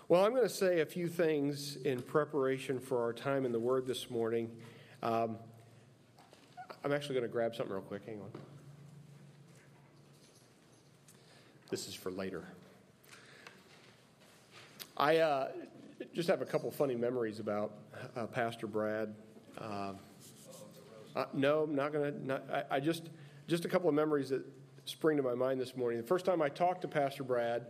Well, I'm going to say a few things in preparation for our time in the Word this morning. I'm actually going to grab something real quick. Hang on. This is for later. I just have a couple funny memories about Pastor Brad. No, I'm not going to. I just a couple of memories that spring to my mind this morning. The first time I talked to Pastor Brad,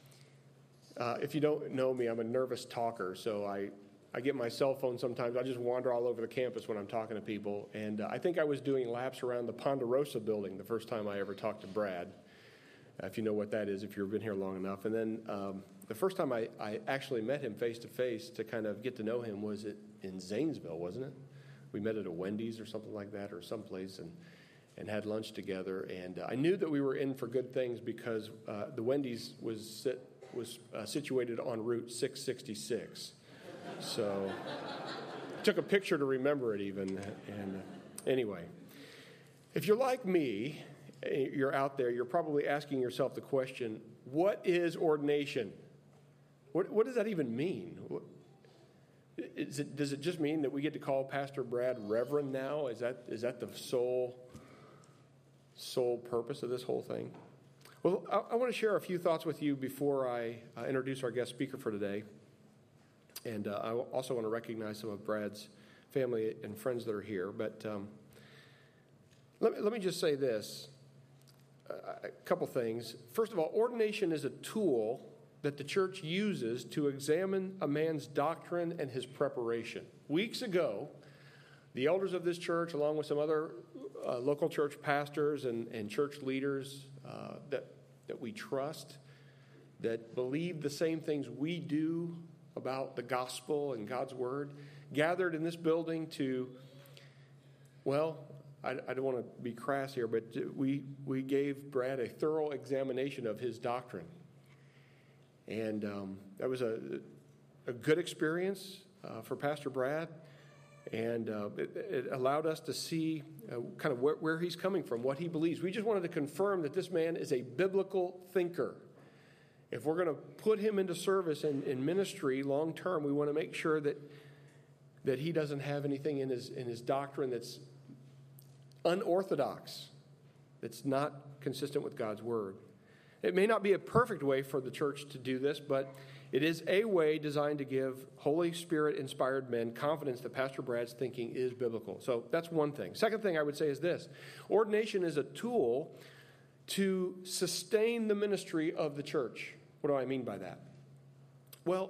if you don't know me, I'm a nervous talker, so I get my cell phone sometimes. I just wander all over the campus when I'm talking to people, and I think I was doing laps around the Ponderosa building the first time I ever talked to Brad, if you know what that is, if you've been here long enough. And then the first time I actually met him face-to-face to kind of get to know him was in Zanesville, wasn't it? We met at a Wendy's or something like that, or someplace, and had lunch together. And I knew that we were in for good things because the Wendy's was situated on Route 666. So took a picture to remember it even. And anyway, if you're like me, you're out there, you're probably asking yourself the question, what is ordination? What does that even mean? Does it just mean that we get to call Pastor Brad Reverend now? Is that the sole purpose of this whole thing? Well, I want to share a few thoughts with you before I introduce our guest speaker for today. And I also want to recognize some of Brad's family and friends that are here. But let me just say this, a couple things. First of all, ordination is a tool that the church uses to examine a man's doctrine and his preparation. Weeks ago, the elders of this church, along with some other local church pastors and church leaders that we trust, that believe the same things we do about the gospel and God's word, gathered in this building to, well, I don't want to be crass here, but we gave Brad a thorough examination of his doctrine. And that was a good experience for Pastor Brad. And it allowed us to see kind of where he's coming from, what he believes. We just wanted to confirm that this man is a biblical thinker. If we're going to put him into service in ministry long term, we want to make sure that he doesn't have anything in his doctrine that's unorthodox, that's not consistent with God's word. It may not be a perfect way for the church to do this, but it is a way designed to give Holy Spirit-inspired men confidence that Pastor Brad's thinking is biblical. So that's one thing. Second thing I would say is this. Ordination is a tool to sustain the ministry of the church. What do I mean by that? Well,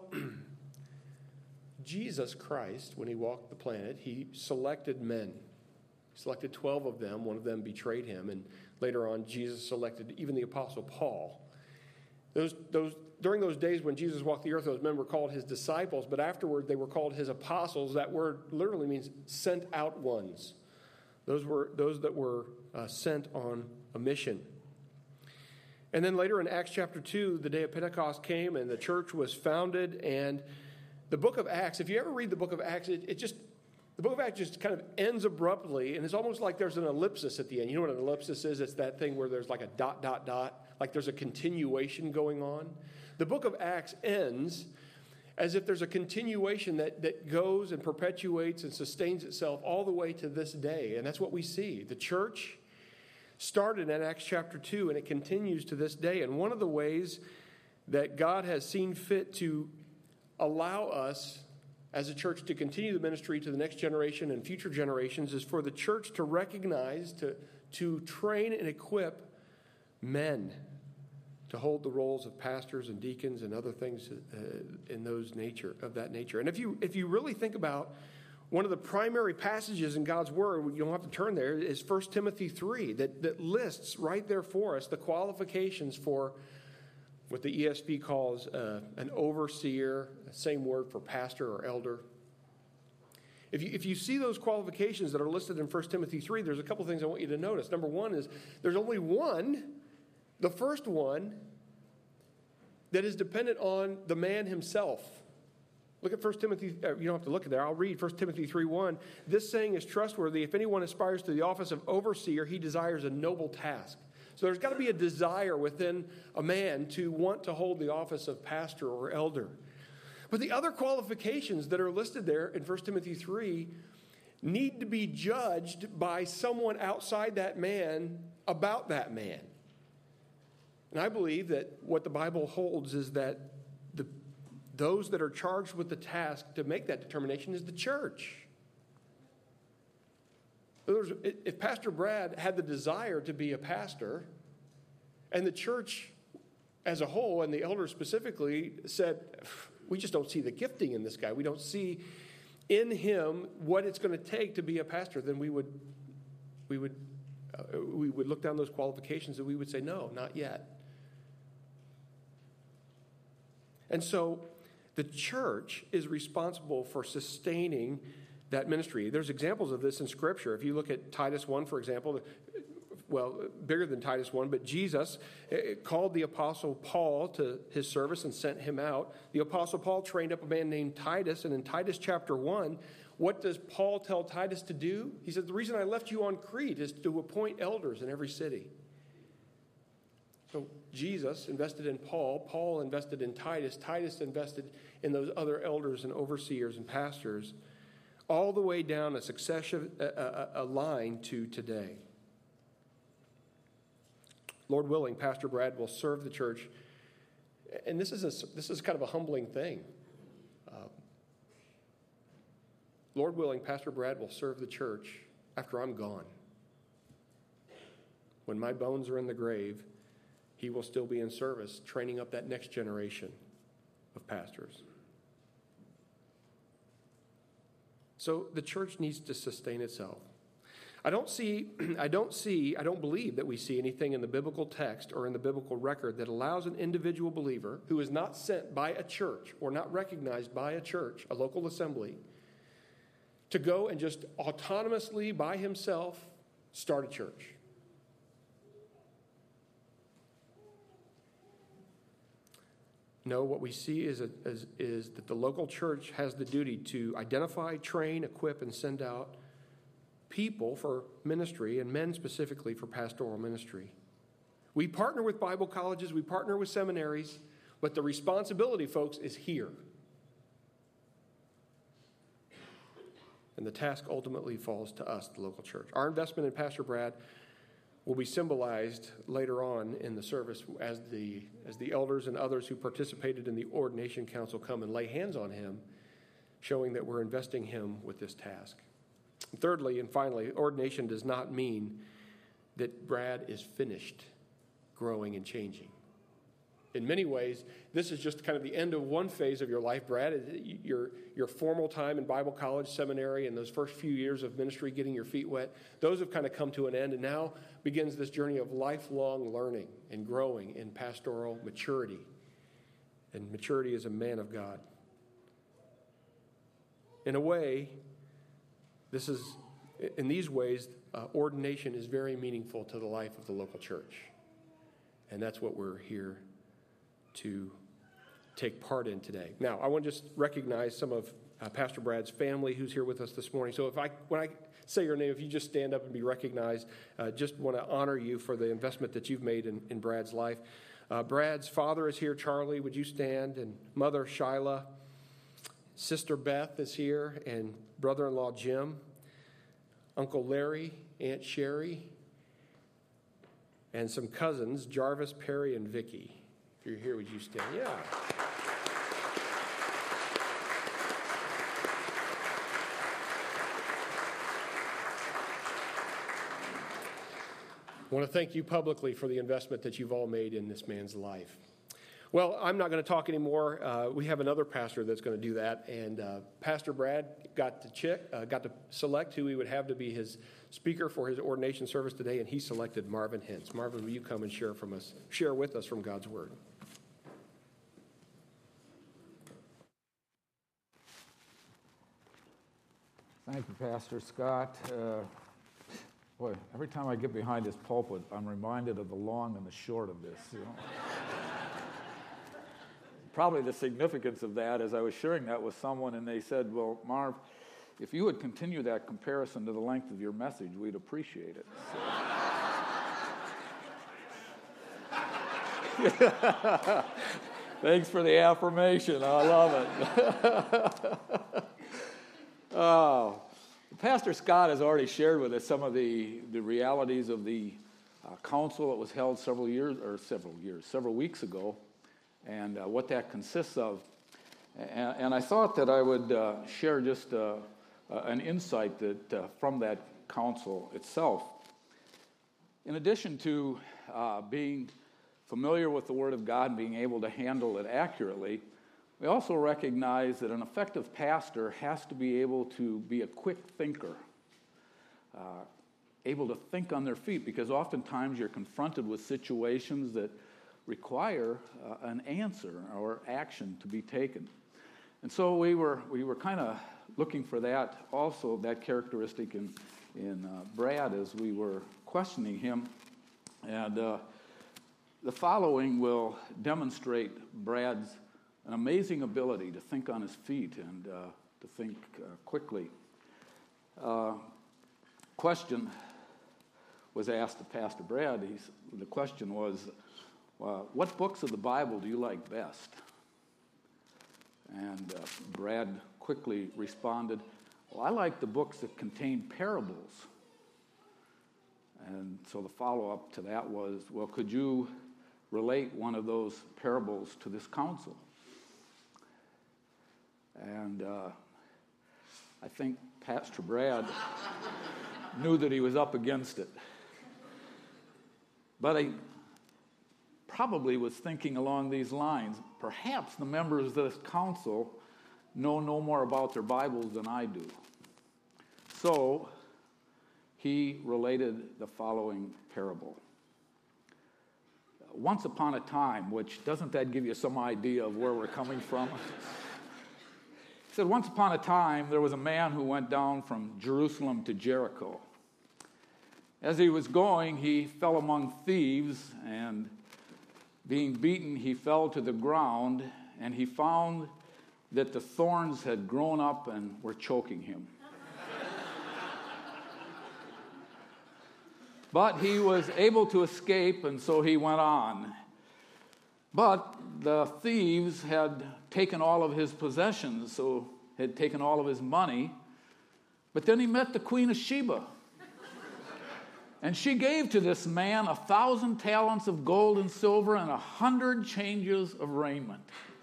Jesus Christ, when he walked the planet, he selected men. He selected 12 of them. One of them betrayed him, and later on, Jesus selected even the Apostle Paul. During those days when Jesus walked the earth, those men were called his disciples, but afterward they were called his apostles. That word literally means sent out ones. Those that were sent on a mission. And then later in Acts chapter 2, the day of Pentecost came and the church was founded. And the book of Acts, if you ever read the book of Acts, the book of Acts just kind of ends abruptly, and it's almost like there's an ellipsis at the end. You know what an ellipsis is? It's that thing where there's like a ... like there's a continuation going on. The book of Acts ends as if there's a continuation that goes and perpetuates and sustains itself all the way to this day. And that's what we see. The church started in Acts chapter 2, and it continues to this day. And one of the ways that God has seen fit to allow us as a church to continue the ministry to the next generation and future generations is for the church to recognize, to train and equip men to hold the roles of pastors and deacons and other things of that nature. And if you really think about one of the primary passages in God's Word, you don't have to turn there, is 1 Timothy 3 that lists right there for us the qualifications for what the ESV calls an overseer, same word for pastor or elder. If you see those qualifications that are listed in 1 Timothy 3, there's a couple things I want you to notice. Number one is there's only one, the first one, that is dependent on the man himself. Look at 1 Timothy, you don't have to look at there. I'll read 1 Timothy 3:1. This saying is trustworthy. If anyone aspires to the office of overseer, he desires a noble task. So there's got to be a desire within a man to want to hold the office of pastor or elder. But the other qualifications that are listed there in 1 Timothy 3 need to be judged by someone outside that man about that man. And I believe that what the Bible holds is that those that are charged with the task to make that determination is the church. In other words, if Pastor Brad had the desire to be a pastor, and the church as a whole, and the elders specifically, said, we just don't see the gifting in this guy, we don't see in him what it's going to take to be a pastor, then we would look down those qualifications and we would say, no, not yet. And so the church is responsible for sustaining that ministry. There's examples of this in Scripture. If you look at Titus 1, for example, well, bigger than Titus 1, but Jesus called the Apostle Paul to his service and sent him out. The Apostle Paul trained up a man named Titus, and in Titus chapter 1, what does Paul tell Titus to do? He said, the reason I left you on Crete is to appoint elders in every city. So Jesus invested in Paul. Paul invested in Titus. Titus invested in those other elders and overseers and pastors, all the way down a succession, a line to today. Lord willing, Pastor Brad will serve the church, and this is kind of a humbling thing. Lord willing, Pastor Brad will serve the church after I'm gone. When my bones are in the grave, he will still be in service, training up that next generation of pastors. So the church needs to sustain itself. I don't believe that we see anything in the biblical text or in the biblical record that allows an individual believer who is not sent by a church or not recognized by a church, a local assembly, to go and just autonomously by himself start a church. No, what we see is that the local church has the duty to identify, train, equip, and send out people for ministry, and men specifically for pastoral ministry. We partner with Bible colleges, we partner with seminaries, but the responsibility, folks, is here. And the task ultimately falls to us, the local church. Our investment in Pastor Brad will be symbolized later on in the service as the elders and others who participated in the ordination council come and lay hands on him, showing that we're investing him with this task. Thirdly and finally, ordination does not mean that Brad is finished growing and changing. In many ways, this is just kind of the end of one phase of your life, Brad. Your formal time in Bible college, seminary, and those first few years of ministry, getting your feet wet, those have kind of come to an end, and now begins this journey of lifelong learning and growing in pastoral maturity, and maturity as a man of God. In a way, in these ways, ordination is very meaningful to the life of the local church, and that's what we're here to take part in today. Now, I want to just recognize some of Pastor Brad's family who's here with us this morning. So when I say your name, if you just stand up and be recognized, just want to honor you for the investment that you've made in Brad's life. Brad's father is here, Charlie. Would you stand? And mother, Shyla. Sister Beth is here, and brother-in-law, Jim. Uncle Larry, Aunt Sherry, and some cousins, Jarvis, Perry, and Vicky. If you're here, would you stand? Yeah. I want to thank you publicly for the investment that you've all made in this man's life. Well, I'm not going to talk anymore. We have another pastor that's going to do that, and Pastor Brad got to select who he would have to be his speaker for his ordination service today, and he selected Marvin Hintz. Marvin, will you come and share with us from God's Word? Thank you, Pastor Scott. Boy, every time I get behind this pulpit, I'm reminded of the long and the short of this. You know? Probably the significance of that is I was sharing that with someone, and they said, well, Marv, if you would continue that comparison to the length of your message, we'd appreciate it. So. Thanks for the affirmation. I love it. Oh, Pastor Scott has already shared with us some of the realities of the council that was held several weeks ago, and what that consists of. And I thought that I would share just an insight that from that council itself. In addition to being familiar with the Word of God and being able to handle it accurately, we also recognize that an effective pastor has to be able to be a quick thinker, able to think on their feet, because oftentimes you're confronted with situations that require an answer or action to be taken. And so we were kind of looking for that also, that characteristic in Brad as we were questioning him. And the following will demonstrate Brad's an amazing ability to think on his feet and to think quickly. Question was asked to Pastor Brad. The question was, what books of the Bible do you like best? And Brad quickly responded, well, I like the books that contain parables. And so the follow-up to that was, well, could you relate one of those parables to this council? And I think Pastor Brad knew that he was up against it. But I probably was thinking along these lines, perhaps the members of this council know no more about their Bibles than I do. So he related the following parable. Once upon a time, which doesn't that give you some idea of where we're coming from? He said, once upon a time, there was a man who went down from Jerusalem to Jericho. As he was going, he fell among thieves, and being beaten, he fell to the ground, and he found that the thorns had grown up and were choking him. But he was able to escape, and so he went on. But the thieves had taken all of his possessions, so had taken all of his money. But then he met the Queen of Sheba. And she gave to this man 1,000 talents of gold and silver and 100 changes of raiment.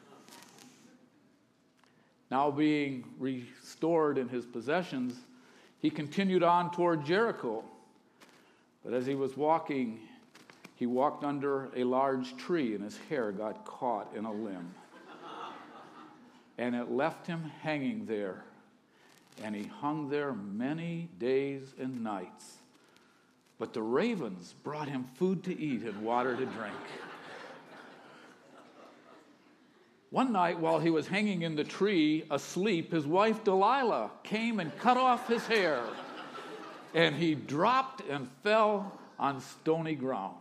Now being restored in his possessions, he continued on toward Jericho. But as he was walking, he walked under a large tree, and his hair got caught in a limb. And it left him hanging there. And he hung there many days and nights. But the ravens brought him food to eat and water to drink. One night, while he was hanging in the tree asleep, his wife Delilah came and cut off his hair. And he dropped and fell on stony ground.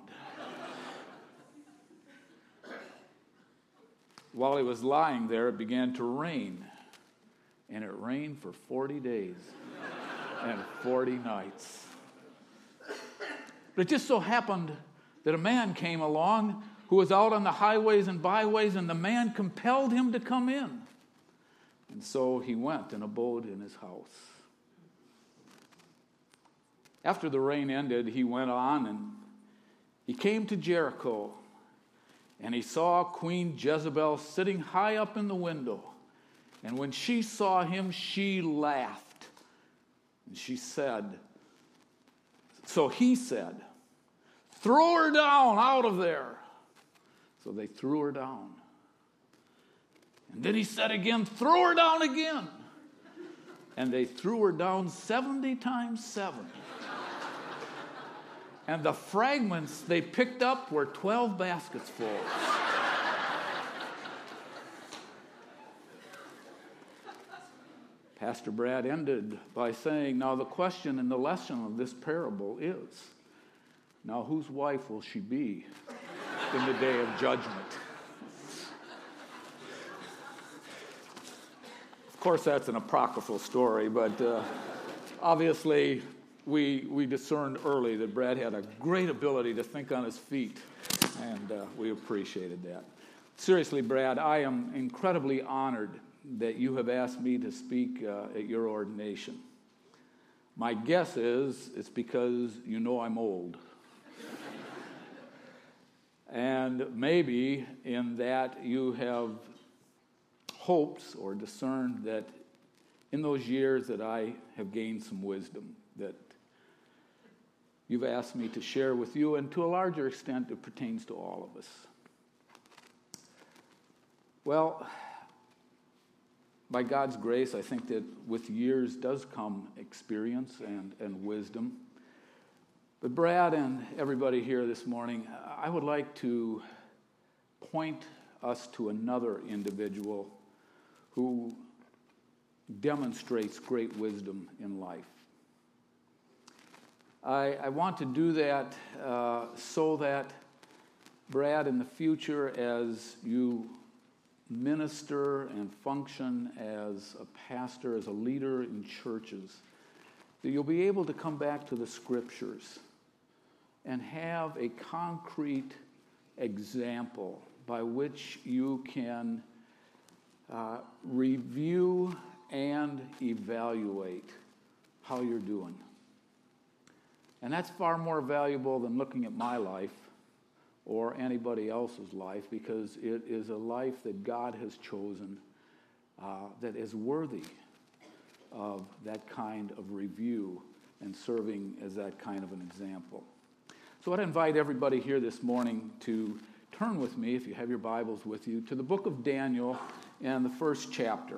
While he was lying there, it began to rain. And it rained for 40 days and 40 nights. But it just so happened that a man came along who was out on the highways and byways, and the man compelled him to come in. And so he went and abode in his house. After the rain ended, he went on, and he came to Jericho, and he saw Queen Jezebel sitting high up in the window. And when she saw him, she laughed. And she said, so he said, throw her down out of there. So they threw her down. And then he said again, throw her down again. And they threw her down 70 times 7. And the fragments they picked up were 12 baskets full. Pastor Brad ended by saying, now the question and the lesson of this parable is, now whose wife will she be in the day of judgment? Of course, that's an apocryphal story, but obviously we discerned early that Brad had a great ability to think on his feet, and we appreciated that. Seriously, Brad, I am incredibly honored that you have asked me to speak at your ordination. My guess is it's because you know I'm old. And maybe in that you have hopes or discerned that in those years that I have gained some wisdom that you've asked me to share with you, and to a larger extent it pertains to all of us. Well, by God's grace, I think that with years does come experience and wisdom. But Brad and everybody here this morning, I would like to point us to another individual who demonstrates great wisdom in life. I want to do that so that, Brad, in the future, as you minister and function as a pastor, as a leader in churches, that you'll be able to come back to the Scriptures and have a concrete example by which you can review and evaluate how you're doing. And that's far more valuable than looking at my life or anybody else's life, because it is a life that God has chosen that is worthy of that kind of review and serving as that kind of an example. So I'd invite everybody here this morning to turn with me, if you have your Bibles with you, to the book of Daniel and the first chapter.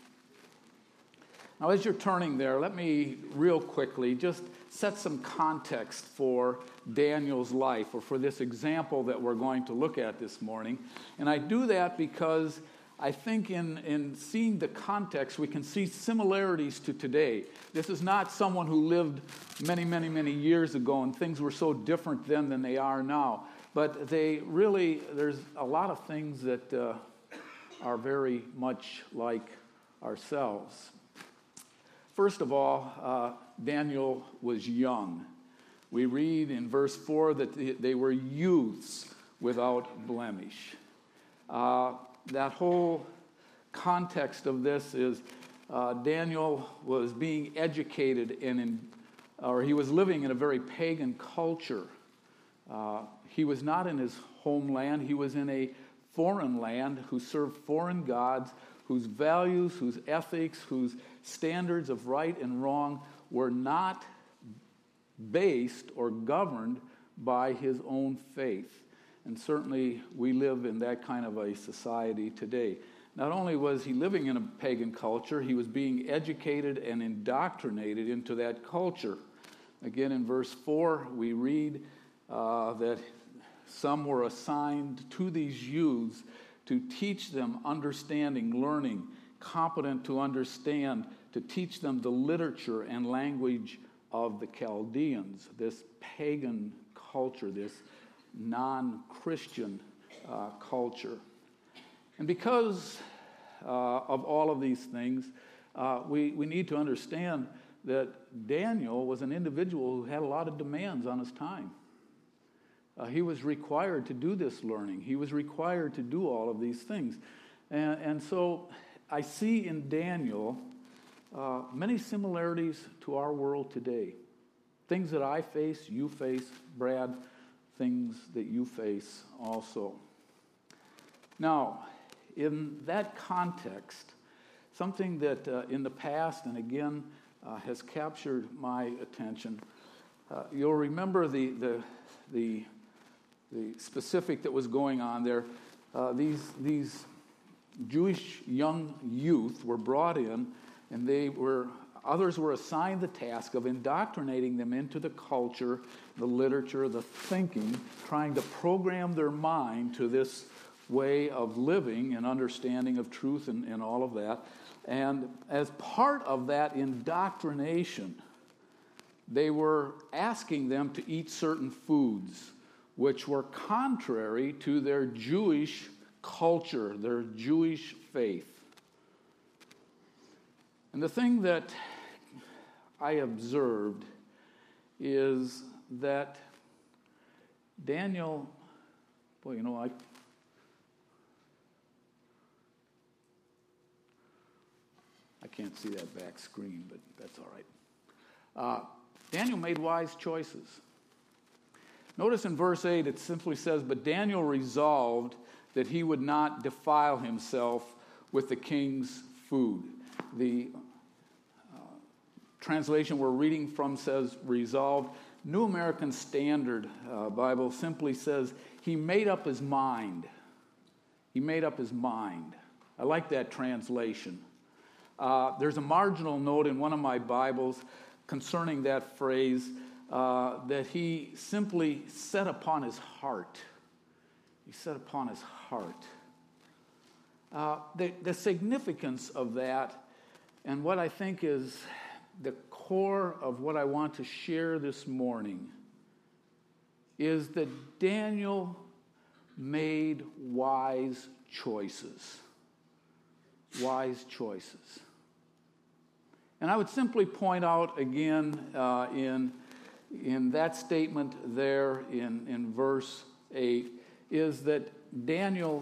Now, as you're turning there, let me real quickly just set some context for Daniel's life, or for this example that we're going to look at this morning. And I do that because I think in seeing the context, we can see similarities to today. This is not someone who lived many, many, many years ago, and things were so different then than they are now. But there's a lot of things that are very much like ourselves. First of all, Daniel was young. We read in verse 4 that they were youths without blemish. That whole context of this is Daniel was being educated or he was living in a very pagan culture. He was not in his homeland. He was in a foreign land who served foreign gods, whose values, whose ethics, whose standards of right and wrong were not based or governed by his own faith. And certainly we live in that kind of a society today. Not only was he living in a pagan culture, he was being educated and indoctrinated into that culture. Again, in verse 4, we read that some were assigned to these youths to teach them understanding, learning, competent to understand, to teach them the literature and language of the Chaldeans, this pagan culture, this non-Christian culture. And because of all of these things, we need to understand that Daniel was an individual who had a lot of demands on his time. He was required to do this learning. He was required to do all of these things. And so I see in Daniel many similarities to our world today. Things that I face, you face, Brad, things that you face also. Now, in that context, something that in the past and again has captured my attention, you'll remember the specific that was going on there. These Jewish young youth were brought in, and others were assigned the task of indoctrinating them into the culture, the literature, the thinking, trying to program their mind to this way of living and understanding of truth and all of that. And as part of that indoctrination, they were asking them to eat certain foods which were contrary to their Jewish culture, their Jewish faith. And the thing that I observed is that Daniel, I can't see that back screen, but that's all right. Daniel made wise choices. Notice in verse 8 it simply says, "But Daniel resolved that he would not defile himself with the king's food." The translation we're reading from says resolved. New American Standard Bible simply says he made up his mind. He made up his mind. I like that translation. There's a marginal note in one of my Bibles concerning that phrase that he simply set upon his heart. He set upon his heart. The significance of that, and what I think is the core of what I want to share this morning, is that Daniel made wise choices. Wise choices. And I would simply point out again in that statement there in verse 8 is that Daniel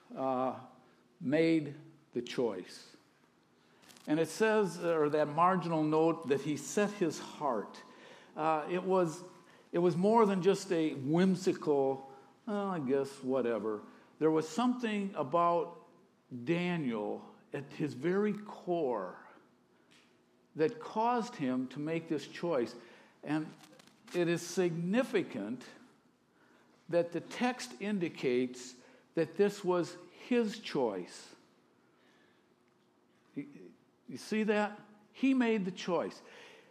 made the choice. And it says, or that marginal note, that he set his heart. It was more than just a whimsical, I guess, whatever. There was something about Daniel at his very core that caused him to make this choice. And it is significant that the text indicates that this was his choice. You see that? He made the choice.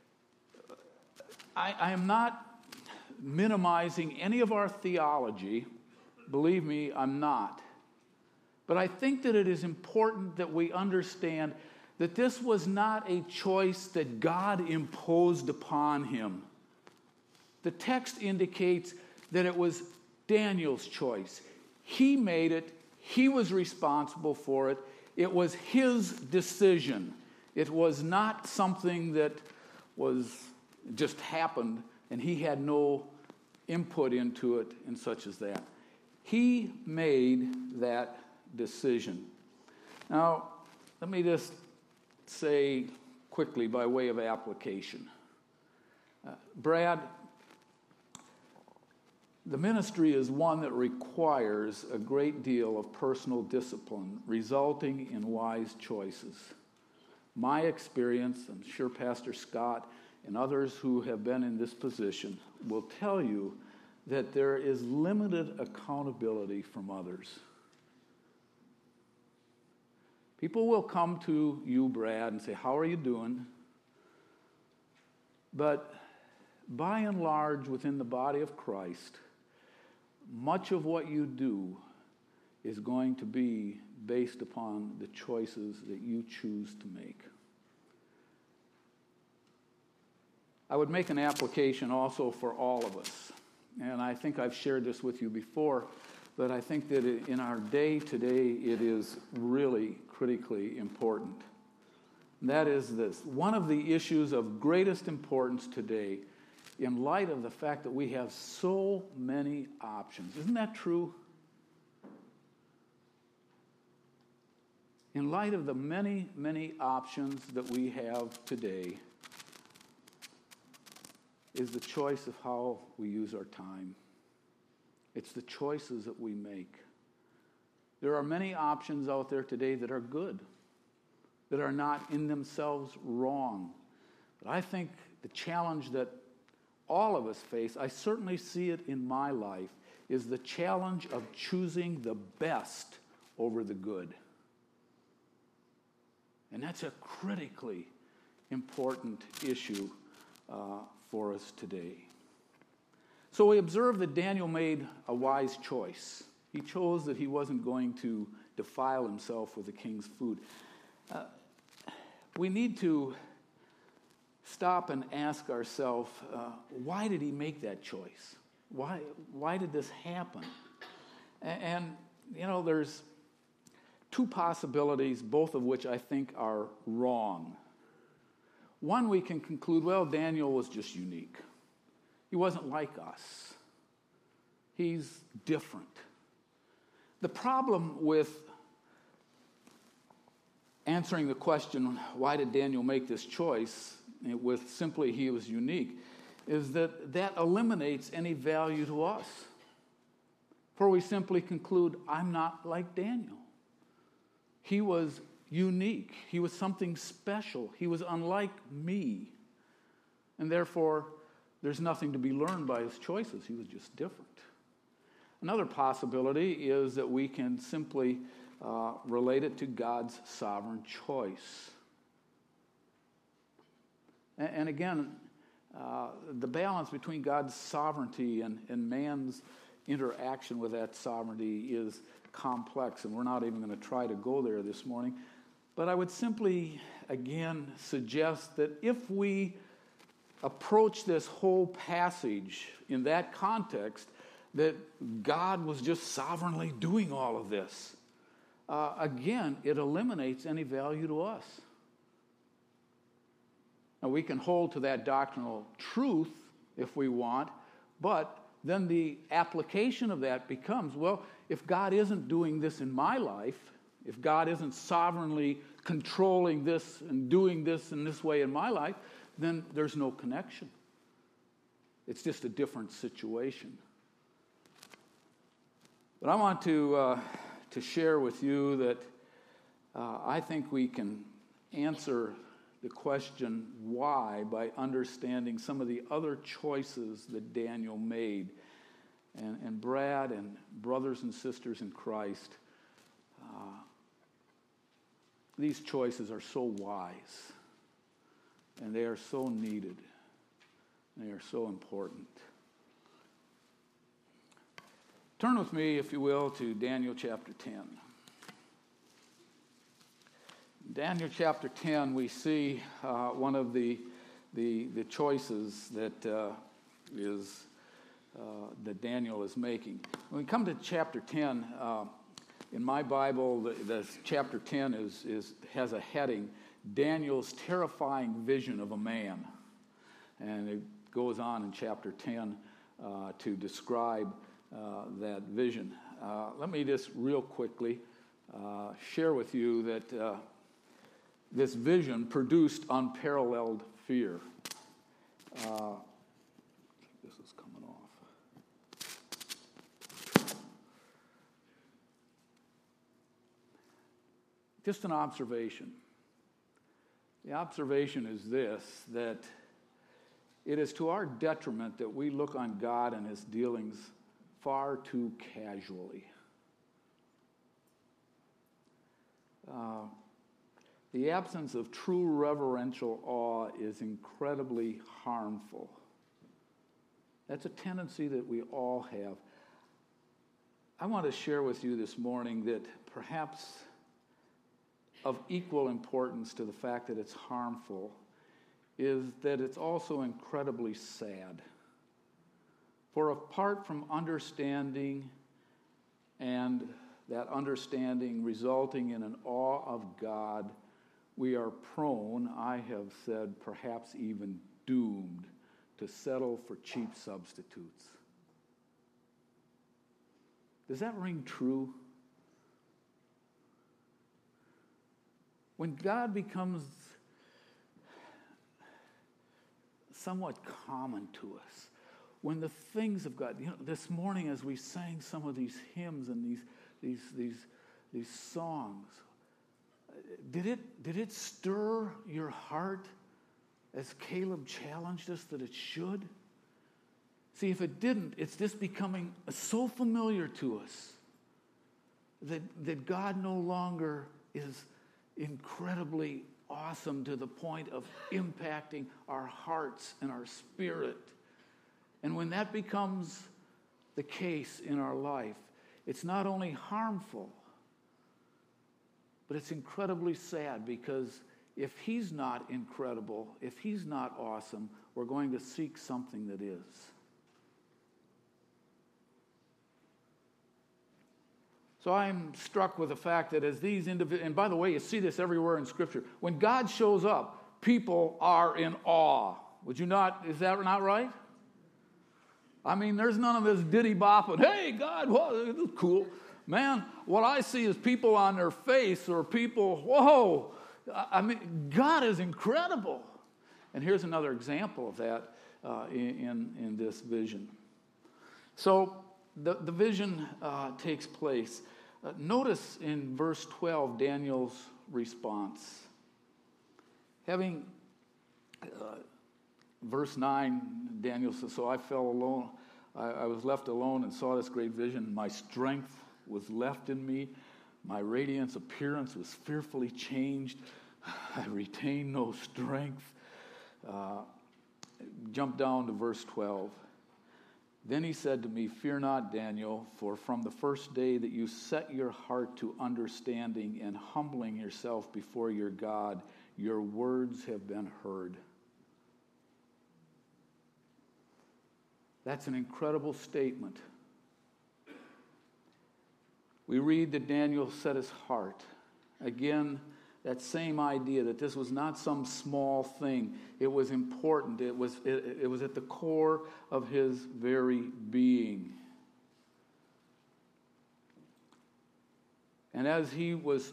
I am not minimizing any of our theology. Believe me, I'm not. But I think that it is important that we understand that this was not a choice that God imposed upon him. The text indicates that it was Daniel's choice. He made it. He was responsible for it. It was his decision. It was not something that was just happened and he had no input into it and such as that. He made that decision. Now, let me just say quickly by way of application. Brad, the ministry is one that requires a great deal of personal discipline, resulting in wise choices. My experience, I'm sure Pastor Scott and others who have been in this position will tell you that there is limited accountability from others. People will come to you, Brad, and say, "How are you doing?" But by and large, within the body of Christ, much of what you do is going to be based upon the choices that you choose to make. I would make an application also for all of us. And I think I've shared this with you before, but I think that in our day today, it is really critically important. And that is this. One of the issues of greatest importance today, in light of the fact that we have so many options. Isn't that true? In light of the many, many options that we have today, is the choice of how we use our time. It's the choices that we make. There are many options out there today that are good, that are not in themselves wrong. But I think the challenge that all of us face, I certainly see it in my life, is the challenge of choosing the best over the good. And that's a critically important issue for us today. So we observe that Daniel made a wise choice. He chose that he wasn't going to defile himself with the king's food. We need to stop and ask ourselves, why did he make that choice? Why did this happen? And there's two possibilities, both of which I think are wrong. One, we can conclude, well, Daniel was just unique. He wasn't like us. He's different. The problem with answering the question, why did Daniel make this choice, with simply he was unique, is that eliminates any value to us. For we simply conclude, I'm not like Daniel. He was unique. He was something special. He was unlike me. And therefore, there's nothing to be learned by his choices. He was just different. Another possibility is that we can simply relate it to God's sovereign choice. And again, the balance between God's sovereignty and man's interaction with that sovereignty is complex, and we're not even going to try to go there this morning. But I would simply, again, suggest that if we approach this whole passage in that context, that God was just sovereignly doing all of this, again, it eliminates any value to us. Now, we can hold to that doctrinal truth if we want, but then the application of that becomes, well, if God isn't doing this in my life, if God isn't sovereignly controlling this and doing this in this way in my life, then there's no connection. It's just a different situation. But I want to share with you that I think we can answer the question why by understanding some of the other choices that Daniel made. And Brad and brothers and sisters in Christ, these choices are so wise, and they are so needed, and they are so important. Turn with me, if you will, to Daniel chapter 10. Daniel chapter 10, we see one of the choices that that Daniel is making. When we come to chapter 10, in my Bible, the chapter 10 has a heading, Daniel's terrifying vision of a man. And it goes on in chapter 10 to describe that vision. Let me just real quickly share with you that this vision produced unparalleled fear. This is coming off. Just an observation. The observation is this, that it is to our detriment that we look on God and his dealings far too casually. The absence of true reverential awe is incredibly harmful. That's a tendency that we all have. I want to share with you this morning that perhaps of equal importance to the fact that it's harmful is that it's also incredibly sad. For apart from understanding, and that understanding resulting in an awe of God, we are prone, I have said, perhaps even doomed to settle for cheap substitutes. Does that ring true? When God becomes somewhat common to us, when the things of God, this morning as we sang some of these hymns and these songs, did it stir your heart as Caleb challenged us that it should? See, if it didn't, it's just becoming so familiar to us that God no longer is incredibly awesome to the point of impacting our hearts and our spirit. And when that becomes the case in our life, it's not only harmful, but it's incredibly sad, because if he's not incredible, if he's not awesome, we're going to seek something that is. So I'm struck with the fact that as these individuals, and by the way, you see this everywhere in Scripture, when God shows up, people are in awe. Would you not, is that not right? I mean, there's none of this diddy bopping, hey, God, whoa, this is cool. Man, what I see is people on their face, or people, whoa, I mean, God is incredible. And here's another example of that in this vision. So the vision takes place. Notice in verse 12 Daniel's response. Verse 9, Daniel says, "So I fell alone. I was left alone and saw this great vision. My strength was left in me. My radiance appearance was fearfully changed. I retained no strength." Jump down to verse 12. "Then he said to me, 'Fear not, Daniel, for from the first day that you set your heart to understanding and humbling yourself before your God, your words have been heard.'" That's an incredible statement. We read that Daniel set his heart. Again, that same idea that this was not some small thing. It was important. It was at the core of his very being. And as he was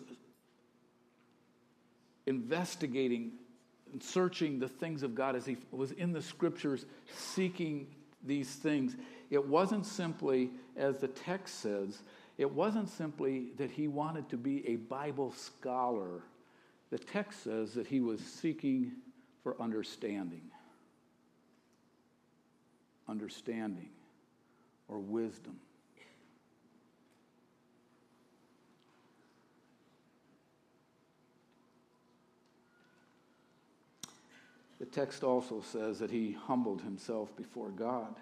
investigating and searching the things of God, as he was in the scriptures seeking these things, it wasn't simply, as the text says, it wasn't simply that he wanted to be a Bible scholar. The text says that he was seeking for understanding or wisdom. The text also says that he humbled himself before God.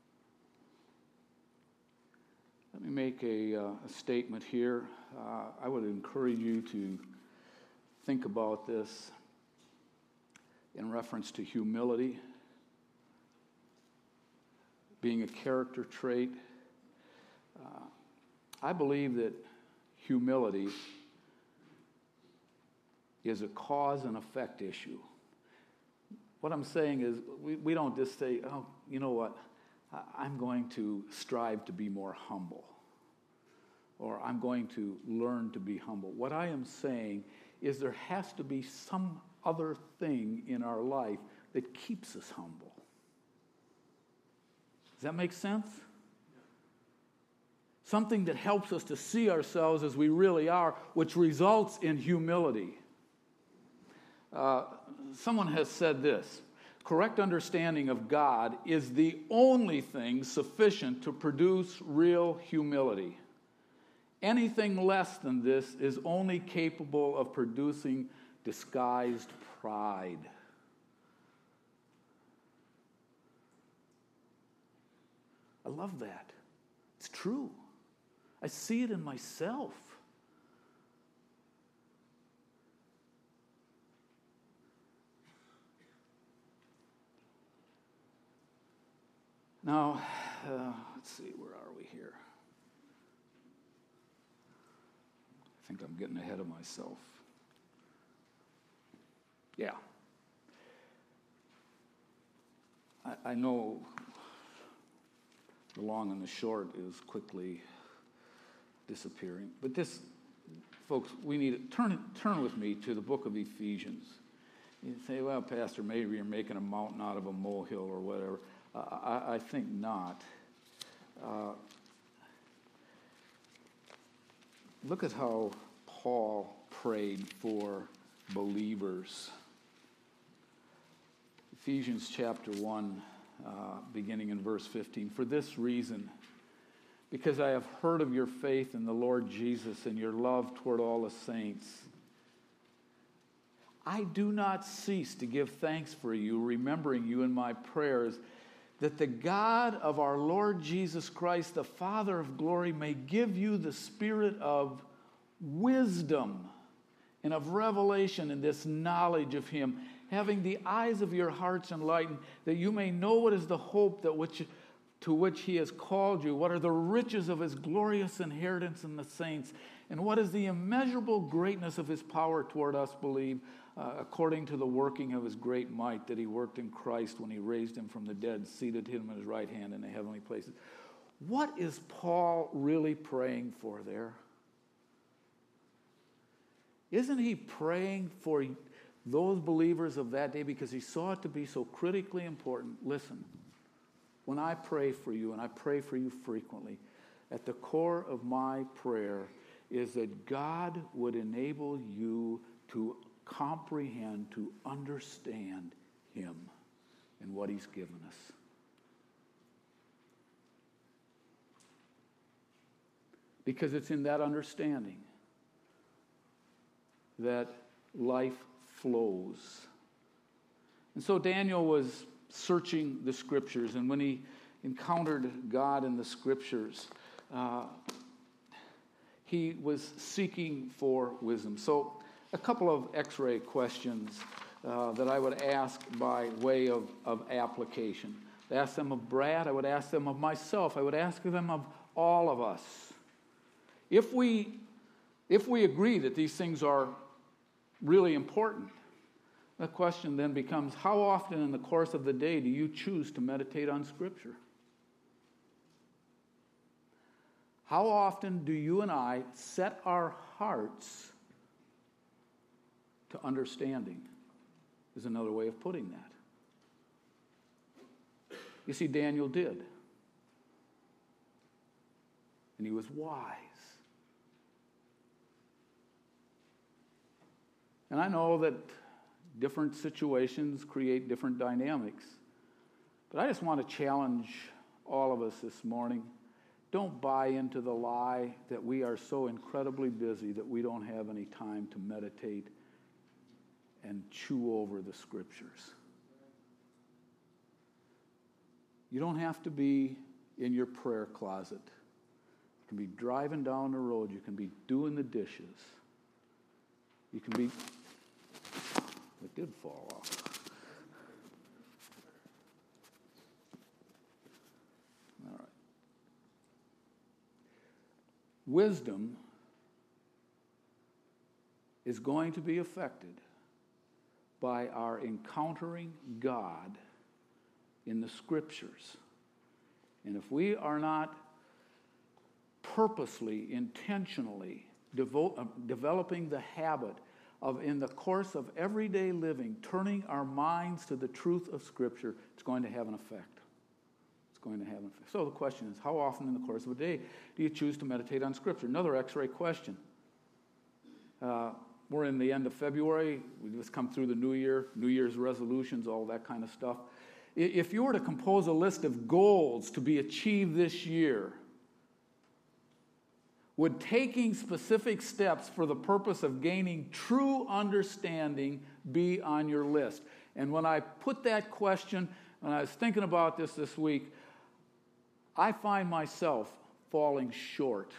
Let me make a statement here. I would encourage you to think about this in reference to humility being a character trait. I believe that humility is a cause and effect issue. What I'm saying is we don't just say, "Oh, you know what, I'm going to strive to be more humble," or "I'm going to learn to be humble." What I am saying is there has to be some other thing in our life that keeps us humble. Does that make sense? Something that helps us to see ourselves as we really are, which results in humility. Someone has said this: correct understanding of God is the only thing sufficient to produce real humility. Anything less than this is only capable of producing disguised pride. I love that. It's true. I see it in myself. Now, let's see, where are we here? I think I'm getting ahead of myself. Yeah. I know the long and the short is quickly disappearing. But this, folks, we need to turn with me to the book of Ephesians. You say, "Well, Pastor, maybe you're making a mountain out of a molehill or whatever." I think not. Look at how Paul prayed for believers. Ephesians chapter 1, beginning in verse 15. "For this reason, because I have heard of your faith in the Lord Jesus and your love toward all the saints, I do not cease to give thanks for you, remembering you in my prayers, that the God of our Lord Jesus Christ, the Father of glory, may give you the spirit of wisdom and of revelation in this knowledge of him, having the eyes of your hearts enlightened, that you may know what is the hope to which he has called you, what are the riches of his glorious inheritance in the saints, and what is the immeasurable greatness of his power toward us believe, according to the working of his great might that he worked in Christ when he raised him from the dead, seated him at his right hand in the heavenly places." What is Paul really praying for there? Isn't he praying for those believers of that day because he saw it to be so critically important? Listen, when I pray for you, and I pray for you frequently, at the core of my prayer is that God would enable you to comprehend, to understand him and what he's given us. Because it's in that understanding that life flows. And so Daniel was searching the Scriptures, and when he encountered God in the Scriptures, he was seeking for wisdom. So a couple of X-ray questions that I would ask by way of application. I'd ask them of Brad. I would ask them of myself. I would ask them of all of us. If we agree that these things are really important, the question then becomes, how often in the course of the day do you choose to meditate on Scripture? How often do you and I set our hearts to understanding, is another way of putting that. You see, Daniel did. And he was wise. And I know that different situations create different dynamics. But I just want to challenge all of us this morning. Don't buy into the lie that we are so incredibly busy that we don't have any time to meditate and chew over the Scriptures. You don't have to be in your prayer closet. You can be driving down the road. You can be doing the dishes. You can be... It did fall off. All right. Wisdom is going to be affected by our encountering God in the Scriptures. And if we are not purposely, intentionally developing the habit of, in the course of everyday living, turning our minds to the truth of Scripture, it's going to have an effect. It's going to have an effect. So the question is, how often in the course of a day do you choose to meditate on Scripture? Another X-ray question. We're in the end of February. We just come through the new year, New Year's resolutions, all that kind of stuff. If you were to compose a list of goals to be achieved this year, would taking specific steps for the purpose of gaining true understanding be on your list? And when I put that question, when I was thinking about this week, I find myself falling short.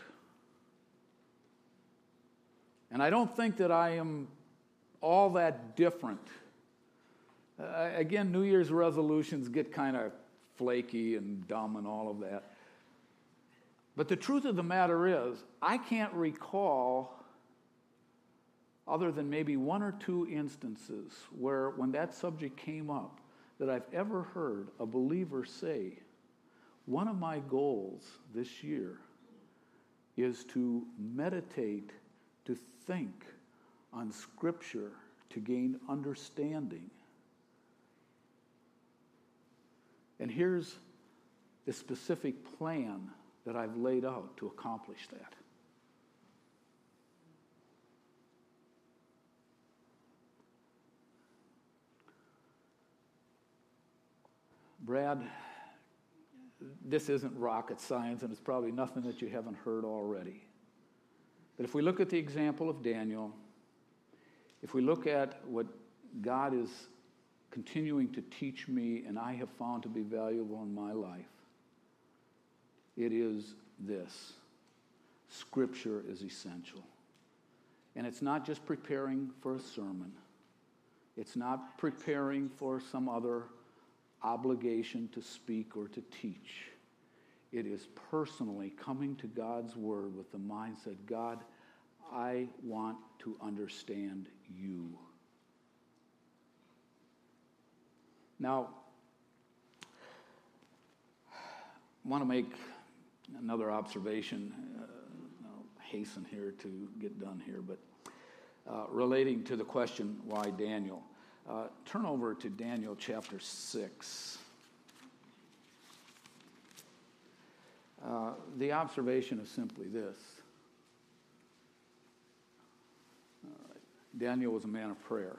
And I don't think that I am all that different. Again, New Year's resolutions get kind of flaky and dumb and all of that. But the truth of the matter is, I can't recall, other than maybe one or two instances where when that subject came up, that I've ever heard a believer say, one of my goals this year is to meditate, to think on Scripture, to gain understanding. And here's the specific plan that I've laid out to accomplish that. Brad, this isn't rocket science, and it's probably nothing that you haven't heard already. But if we look at the example of Daniel, if we look at what God is continuing to teach me and I have found to be valuable in my life, it is this: Scripture is essential. And it's not just preparing for a sermon. It's not preparing for some other obligation to speak or to teach. It is personally coming to God's Word with the mindset, God, I want to understand you. Now, I want to make another observation. I'll hasten here to get done here, but relating to the question, why Daniel? Turn over to Daniel chapter 6. The observation is simply this. Daniel was a man of prayer.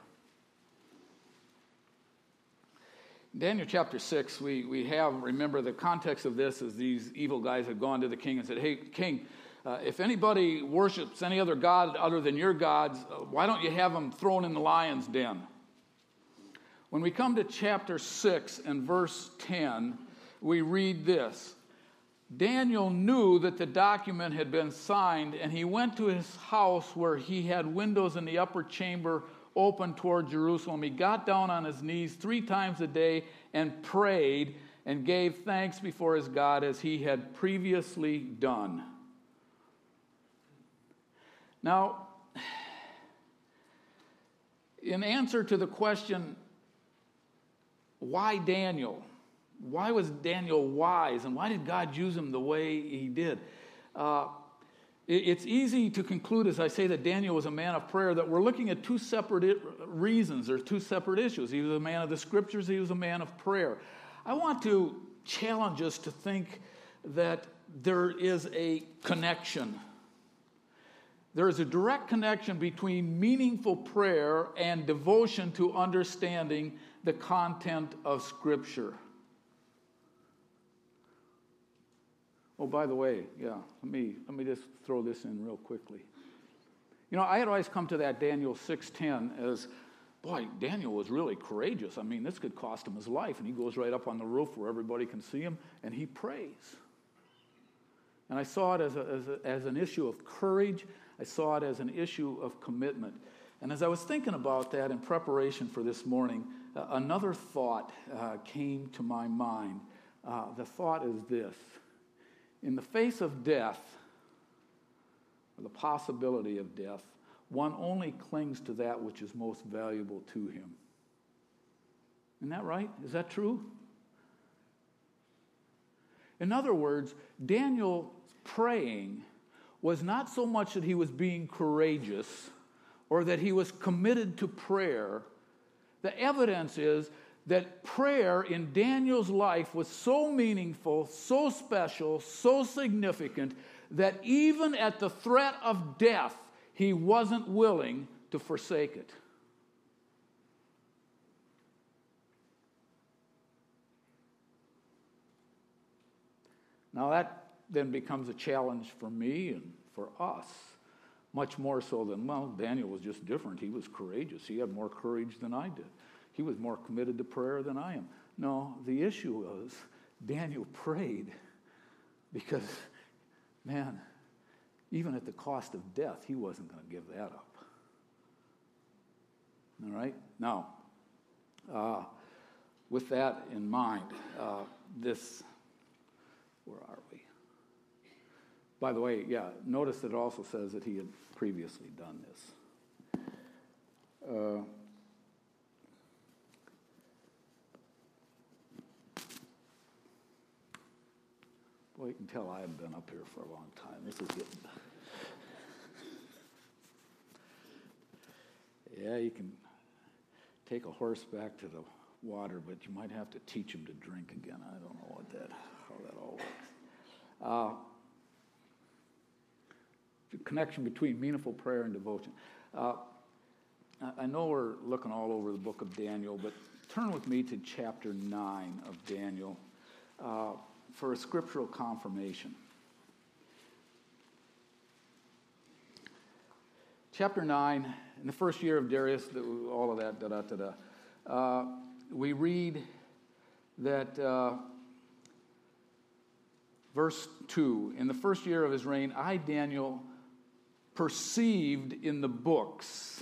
Daniel chapter 6, we have, remember the context of this is these evil guys had gone to the king and said, hey, king, if anybody worships any other god other than your gods, why don't you have them thrown in the lion's den? When we come to chapter 6 and verse 10, we read this. Daniel knew that the document had been signed, and he went to his house where he had windows in the upper chamber open toward Jerusalem. He got down on his knees 3 times a day and prayed and gave thanks before his God as he had previously done. Now, in answer to the question, why Daniel? Why was Daniel wise, and why did God use him the way he did? It's easy to conclude, as I say, that Daniel was a man of prayer, that we're looking at 2 separate reasons. There's 2 separate issues. He was a man of the Scriptures. He was a man of prayer. I want to challenge us to think that there is a connection. There is a direct connection between meaningful prayer and devotion to understanding the content of Scripture. Oh, by the way, let me just throw this in real quickly. You know, I had always come to that Daniel 6:10 as, boy, Daniel was really courageous. I mean, this could cost him his life. And he goes right up on the roof where everybody can see him, and he prays. And I saw it as an issue of courage. I saw it as an issue of commitment. And as I was thinking about that in preparation for this morning, another thought came to my mind. The thought is this. In the face of death, or the possibility of death, one only clings to that which is most valuable to him. Isn't that right? Is that true? In other words, Daniel praying was not so much that he was being courageous or that he was committed to prayer. The evidence is that prayer in Daniel's life was so meaningful, so special, so significant, that even at the threat of death, he wasn't willing to forsake it. Now that then becomes a challenge for me and for us, much more so than, well, Daniel was just different. He was courageous. He had more courage than I did. He was more committed to prayer than I am. No, the issue was Daniel prayed because, man, even at the cost of death, he wasn't going to give that up. All right? Now, with that in mind, where are we? By the way, notice that it also says that he had previously done this. Well, you can tell I haven't been up here for a long time. This is getting... Yeah, you can take a horse back to the water, but you might have to teach him to drink again. I don't know how that all works. The connection between meaningful prayer and devotion. I know we're looking all over the book of Daniel, but turn with me to chapter 9 of Daniel. For a scriptural confirmation. Chapter 9, in the first year of Darius, all of that, we read that, verse 2, in the first year of his reign, I, Daniel, perceived in the books.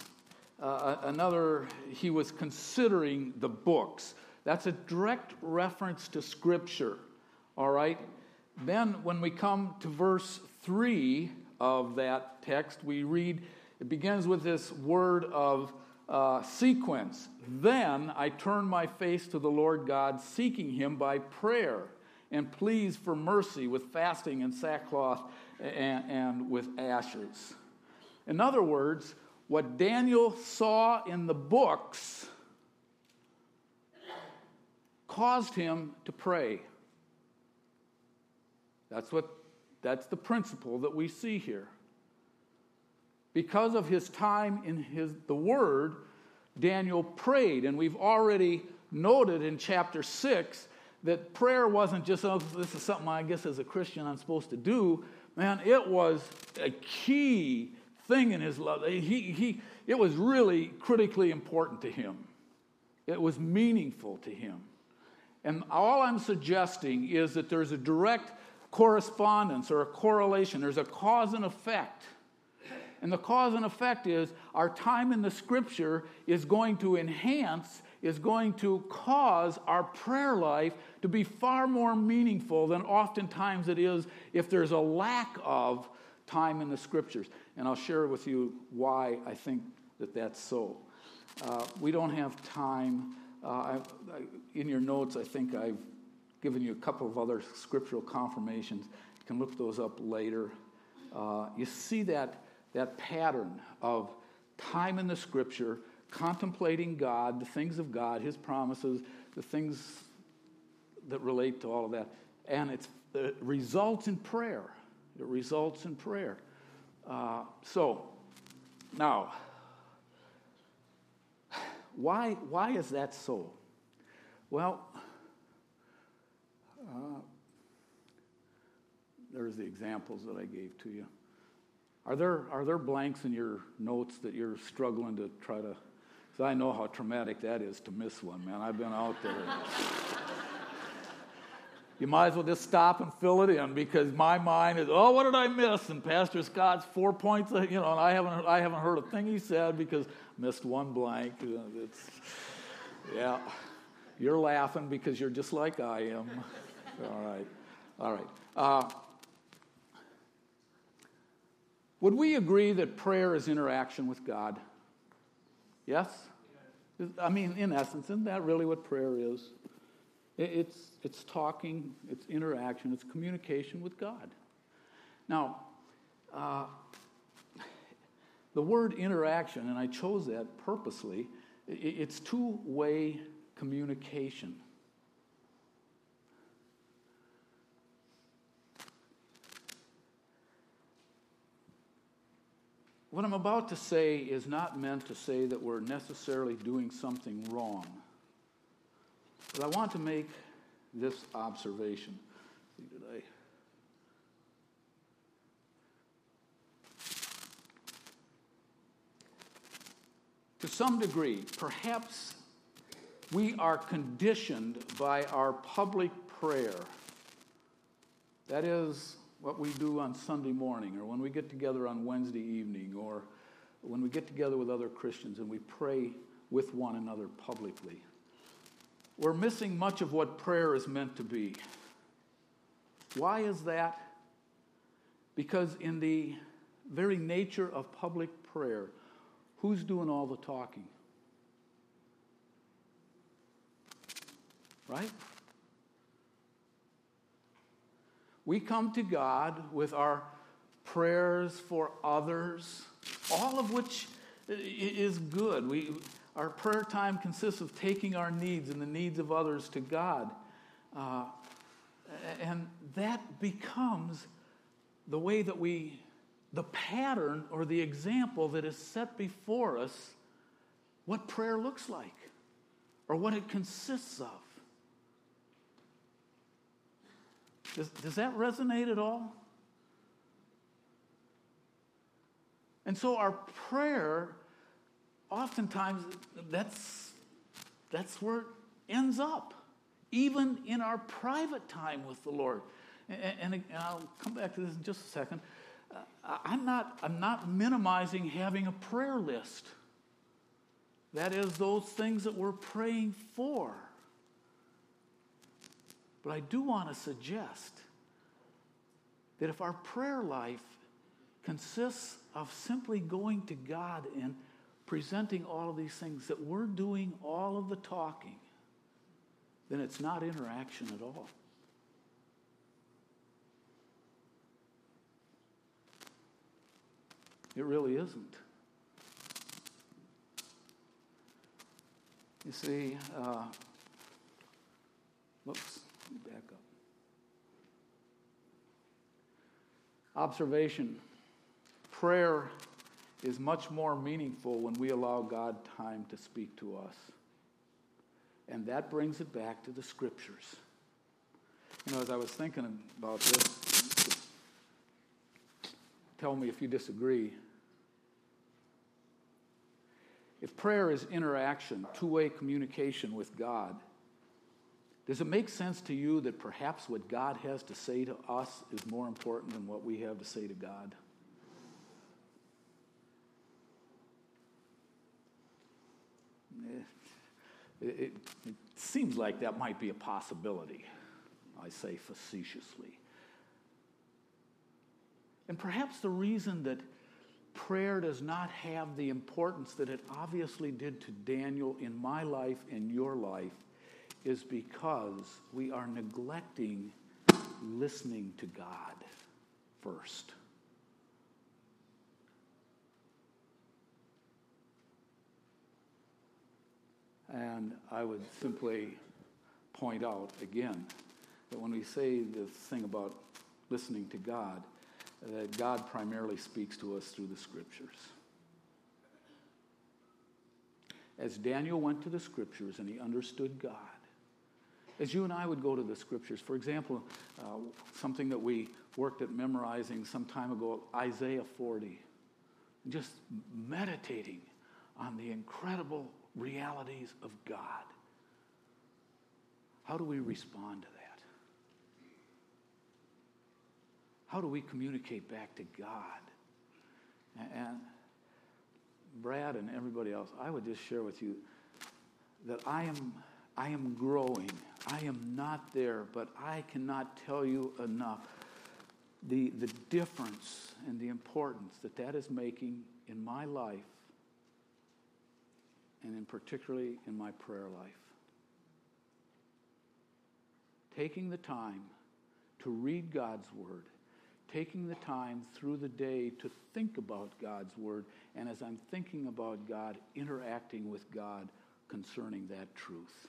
He was considering the books. That's a direct reference to Scripture. All right? Then when we come to verse 3 of that text, we read, it begins with this word of sequence. Then I turned my face to the Lord God, seeking him by prayer and pleas for mercy with fasting and sackcloth and with ashes. In other words, what Daniel saw in the books caused him to pray. That's the principle that we see here. Because of his time in the Word, Daniel prayed, and we've already noted in chapter 6 that prayer wasn't just, oh, this is something I guess as a Christian I'm supposed to do. Man, it was a key thing in his life. It was really critically important to him. It was meaningful to him. And all I'm suggesting is that there's a direct correspondence or a correlation. There's a cause and effect. And the cause and effect is our time in the Scripture is going to enhance, is going to cause our prayer life to be far more meaningful than oftentimes it is if there's a lack of time in the Scriptures. And I'll share with you why I think that that's so. We don't have time. In your notes, I think I've given you a couple of other scriptural confirmations. You can look those up later. You see that pattern of time in the Scripture, contemplating God, the things of God, His promises, the things that relate to all of that. And it results in prayer. It results in prayer. So, now, why is that so? Well, there's the examples that I gave to you. Are there blanks in your notes that you're struggling to try to? Because I know how traumatic that is to miss one, man. I've been out there. You might as well just stop and fill it in, because my mind is, oh, what did I miss? And Pastor Scott's 4 points, and I haven't heard a thing he said because I missed one blank. Yeah, you're laughing because you're just like I am. All right. Would we agree that prayer is interaction with God? Yes? I mean, in essence, isn't that really what prayer is? It's talking, it's interaction, it's communication with God. Now, the word interaction, and I chose that purposely, it's two-way communication. What I'm about to say is not meant to say that we're necessarily doing something wrong. But I want to make this observation. To some degree, perhaps we are conditioned by our public prayer. That is what we do on Sunday morning, or when we get together on Wednesday evening, or when we get together with other Christians and we pray with one another publicly. We're missing much of what prayer is meant to be. Why is that? Because in the very nature of public prayer, who's doing all the talking? Right? We come to God with our prayers for others, all of which is good. Our prayer time consists of taking our needs and the needs of others to God. And that becomes the way that the pattern or the example that is set before us, what prayer looks like or what it consists of. Does that resonate at all? And so our prayer, oftentimes, that's where it ends up, even in our private time with the Lord. And I'll come back to this in just a second. I'm not minimizing having a prayer list. That is, those things that we're praying for. But I do want to suggest that if our prayer life consists of simply going to God and presenting all of these things, that we're doing all of the talking, then it's not interaction at all. It really isn't. You see, whoops, let me back up. Observation. Prayer is much more meaningful when we allow God time to speak to us. And that brings it back to the Scriptures. You know, as I was thinking about this, tell me if you disagree. If prayer is interaction, two-way communication with God, does it make sense to you that perhaps what God has to say to us is more important than what we have to say to God? It seems like that might be a possibility, I say facetiously. And perhaps the reason that prayer does not have the importance that it obviously did to Daniel in my life and your life is because we are neglecting listening to God first. And I would simply point out again that when we say this thing about listening to God, that God primarily speaks to us through the Scriptures. As Daniel went to the Scriptures and he understood God, as you and I would go to the Scriptures, for example, something that we worked at memorizing some time ago, Isaiah 40, just meditating on the incredible realities of God. How do we respond to that? How do we communicate back to God? And Brad and everybody else, I would just share with you that I am growing. I am not there, but I cannot tell you enough the difference and the importance that is making in my life, and in particularly in my prayer life. Taking the time to read God's Word, taking the time through the day to think about God's Word, and as I'm thinking about God, interacting with God concerning that truth.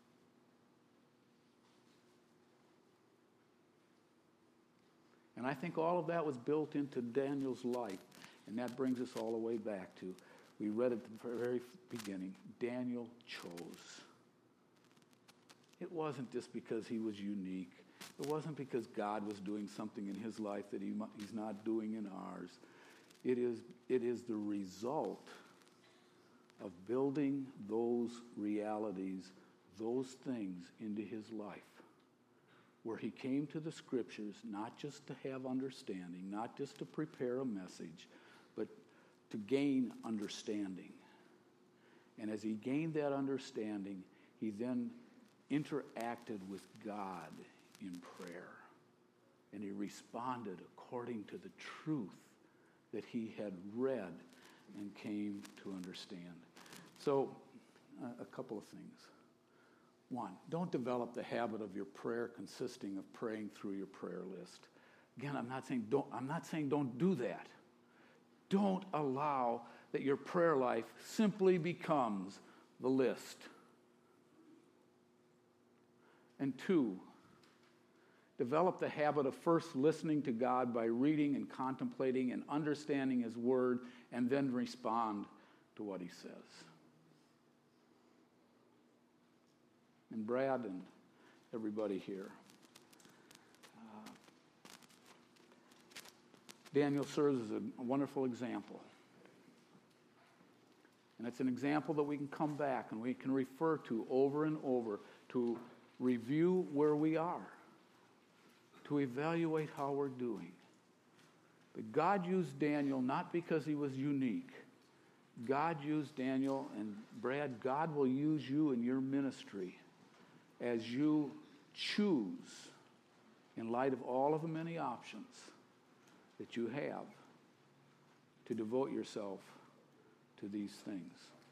And I think all of that was built into Daniel's life, and that brings us all the way back to, we read at the very beginning, Daniel chose. It wasn't just because he was unique. It wasn't because God was doing something in his life that he's not doing in ours. It is the result of building those realities, those things into his life, where he came to the Scriptures not just to have understanding, not just to prepare a message, but to gain understanding. And as he gained that understanding, he then interacted with God in prayer. And he responded according to the truth that he had read and came to understand. So, a couple of things. One, don't develop the habit of your prayer consisting of praying through your prayer list. Again, I'm not saying don't do that. Don't allow that your prayer life simply becomes the list. And two, develop the habit of first listening to God by reading and contemplating and understanding His Word, and then respond to what He says. And Brad and everybody here, Daniel serves as a wonderful example. And it's an example that we can come back and we can refer to over and over to review where we are, to evaluate how we're doing. But God used Daniel not because he was unique. God used Daniel, and Brad, God will use you in your ministry as you choose, in light of all of the many options that you have, to devote yourself to these things.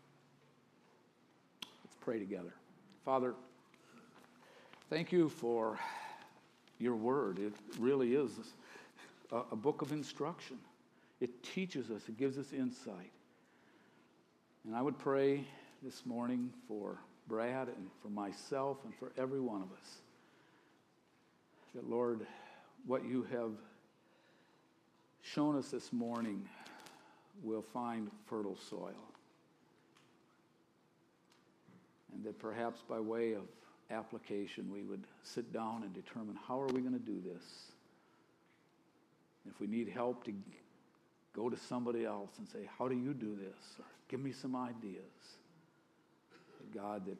Let's pray together. Father, thank you for your word. It really is a book of instruction. It teaches us, it gives us insight. And I would pray this morning for Brad and for myself and for every one of us. That, Lord, what you have shown us this morning will find fertile soil. And that perhaps by way of application, we would sit down and determine how are we going to do this. If we need help, to go to somebody else and say, how do you do this? Or give me some ideas. God, that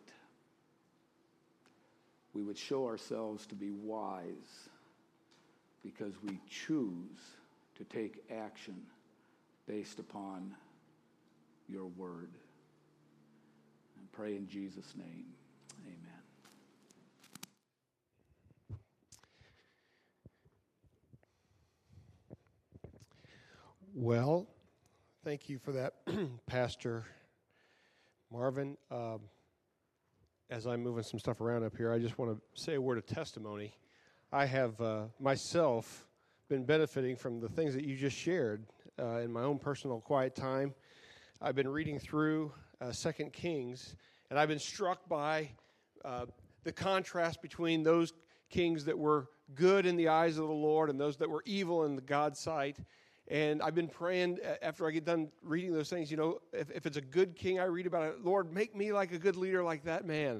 we would show ourselves to be wise because we choose to take action based upon your word. And pray in Jesus' name. Amen. Well, thank you for that, Pastor Marvin. As I'm moving some stuff around up here, I just want to say a word of testimony. I have myself been benefiting from the things that you just shared in my own personal quiet time. I've been reading through 2 Kings, and I've been struck by the contrast between those kings that were good in the eyes of the Lord and those that were evil in God's sight. And I've been praying after I get done reading those things, if it's a good king, I read about it, Lord, make me like a good leader like that man,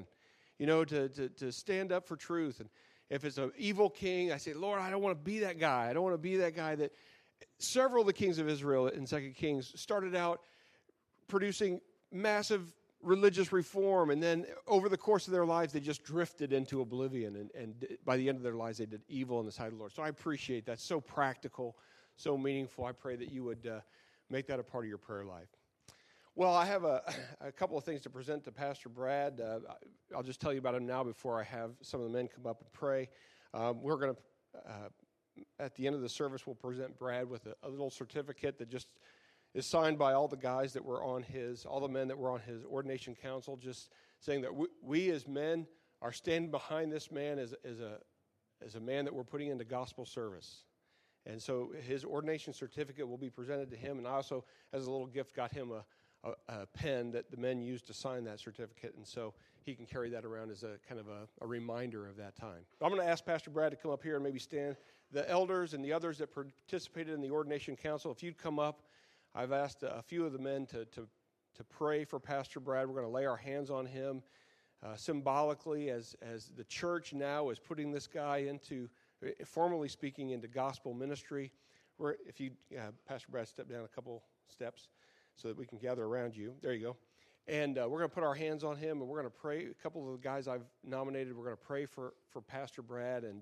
to stand up for truth. And if it's an evil king, I say, Lord, I don't want to be that guy. I don't want to be that guy that several of the kings of Israel in 2 Kings started out producing massive religious reform, and then over the course of their lives, they just drifted into oblivion, and by the end of their lives, they did evil in the sight of the Lord. So I appreciate that. So practical, so meaningful. I pray that you would make that a part of your prayer life. Well, I have a couple of things to present to Pastor Brad. I'll just tell you about him now before I have some of the men come up and pray. We're going to, at the end of the service, we'll present Brad with a little certificate that just is signed by all the guys that were on all the men that were on his ordination council, just saying that we as men are standing behind this man as a man that we're putting into gospel service. And so his ordination certificate will be presented to him, and I also, as a little gift, got him a pen that the men used to sign that certificate, and so he can carry that around as a kind of a reminder of that time. I'm going to ask Pastor Brad to come up here and maybe stand. The elders and the others that participated in the ordination council, if you'd come up, I've asked a few of the men to pray for Pastor Brad. We're going to lay our hands on him symbolically as the church now is putting this guy into, formally speaking, into gospel ministry. If you, Pastor Brad, step down a couple steps so that we can gather around you. There you go. And we're going to put our hands on him, and we're going to pray. A couple of the guys I've nominated, we're going to pray for Pastor Brad, and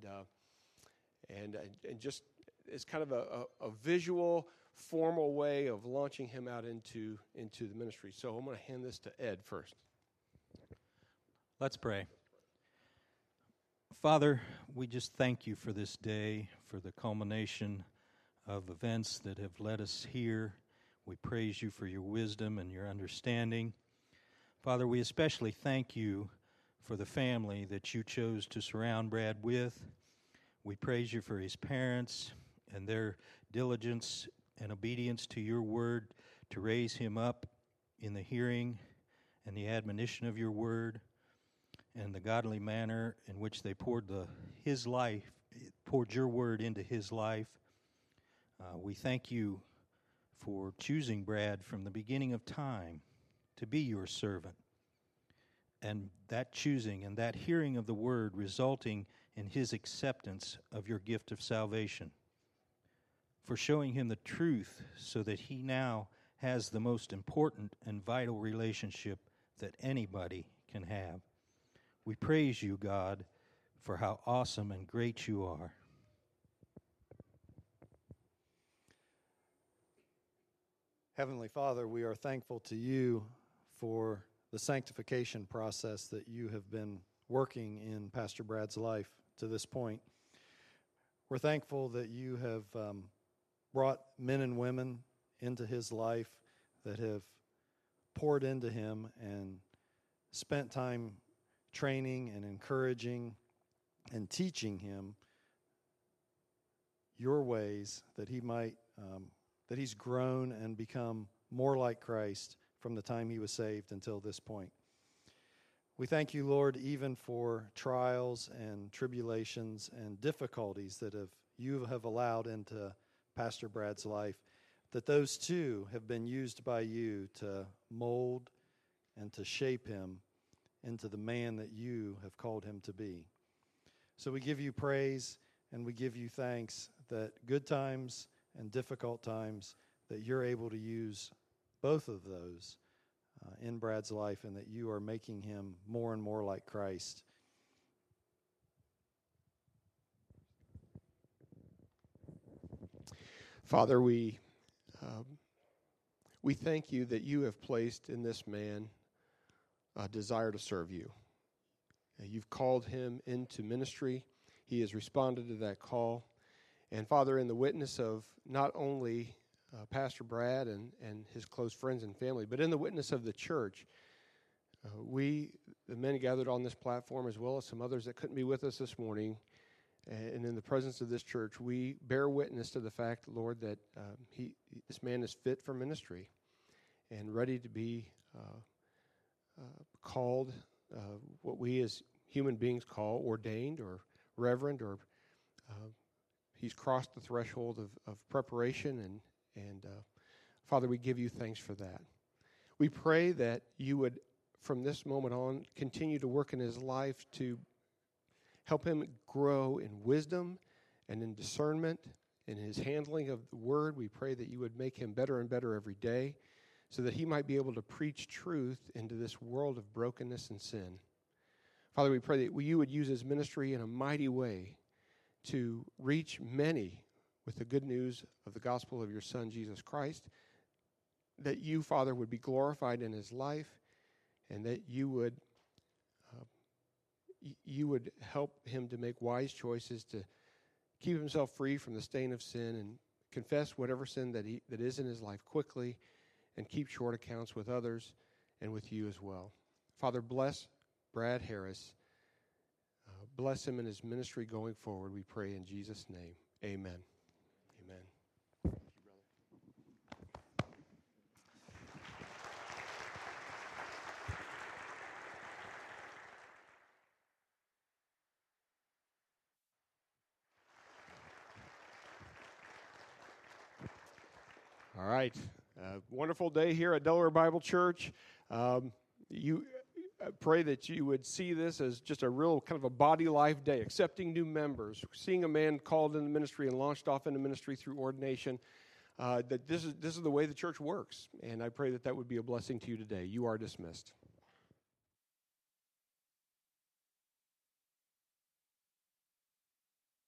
just it's kind of a visual, formal way of launching him out into the ministry. So I'm going to hand this to Ed first. Let's pray. Father, we just thank you for this day, for the culmination of events that have led us here. We praise you for your wisdom and your understanding. Father, we especially thank you for the family that you chose to surround Brad with. We praise you for his parents and their diligence and obedience to your word to raise him up in the hearing and the admonition of your word, and the godly manner in which they poured your word into his life. We thank you for choosing Brad from the beginning of time to be your servant, and that choosing and that hearing of the word resulting in his acceptance of your gift of salvation, for showing him the truth so that he now has the most important and vital relationship that anybody can have. We praise you, God, for how awesome and great you are. Heavenly Father, we are thankful to you for the sanctification process that you have been working in Pastor Brad's life to this point. We're thankful that you have brought men and women into his life that have poured into him and spent time training and encouraging and teaching him your ways, that he might, that he's grown and become more like Christ from the time he was saved until this point. We thank you, Lord, even for trials and tribulations and difficulties that you have allowed into Pastor Brad's life, that those too have been used by you to mold and to shape him into the man that you have called him to be. So we give you praise and we give you thanks that good times and difficult times, that you're able to use both of those in Brad's life, and that you are making him more and more like Christ. Father, we thank you that you have placed in this man a desire to serve you. You've called him into ministry. He has responded to that call. And Father, in the witness of not only Pastor Brad and his close friends and family, but in the witness of the church, we, the men gathered on this platform, as well as some others that couldn't be with us this morning, and in the presence of this church, we bear witness to the fact, Lord, that this man is fit for ministry and ready to be called what we as human beings call ordained or reverend, or he's crossed the threshold of preparation, and Father, we give you thanks for that. We pray that you would, from this moment on, continue to work in his life to help him grow in wisdom and in discernment, in his handling of the word. We pray that you would make him better and better every day, so that he might be able to preach truth into this world of brokenness and sin. Father, we pray that you would use his ministry in a mighty way to reach many with the good news of the gospel of your Son, Jesus Christ, that you, Father, would be glorified in his life, and that you would help him to make wise choices to keep himself free from the stain of sin and confess whatever sin that is in his life quickly, and keep short accounts with others and with you as well. Father, bless Brad Harris. Bless him in his ministry going forward, we pray in Jesus' name. Amen. Amen. Thank you, brother. All right. Wonderful day here at Delaware Bible Church. I pray that you would see this as just a real kind of a body life day, accepting new members, seeing a man called into ministry and launched off into ministry through ordination, that this is the way the church works. And I pray that would be a blessing to you today. You are dismissed.